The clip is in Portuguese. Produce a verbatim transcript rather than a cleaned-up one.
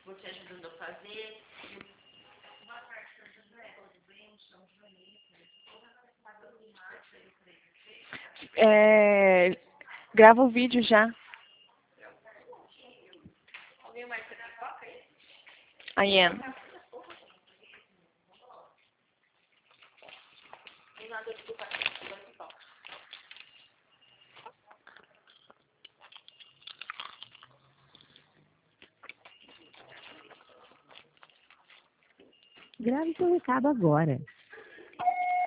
você ajudando a fazer. É, grava o vídeo já. Alguém mais quer pipoca aí? I am. Tem nada de pipoca, pipoca. Grave seu recado agora.